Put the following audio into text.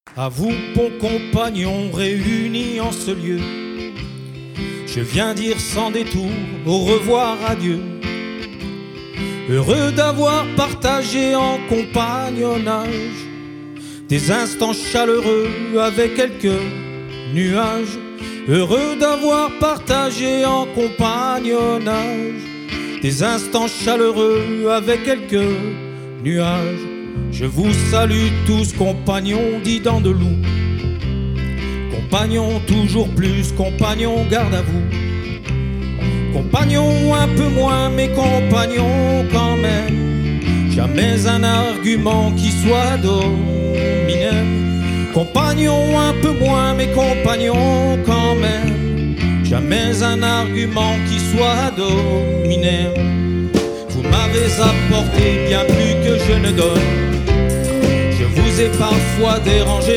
À vous, bons compagnons réunis en ce lieu, je viens dire sans détour au revoir, adieu. Heureux d'avoir partagé en compagnonnage des instants chaleureux avec quelques nuages. Heureux d'avoir partagé en compagnonnage des instants chaleureux avec quelques nuages. Je vous salue tous, compagnons dits-dents de loup. Compagnons toujours plus, compagnons garde à vous. Compagnons un peu moins, mais compagnons quand même. Jamais un argument qui soit dominant. Compagnons un peu moins, mais compagnons quand même. Jamais un argument qui soit dominant. Vous m'avez apporté bien plus que je ne donne. Je vous ai parfois dérangé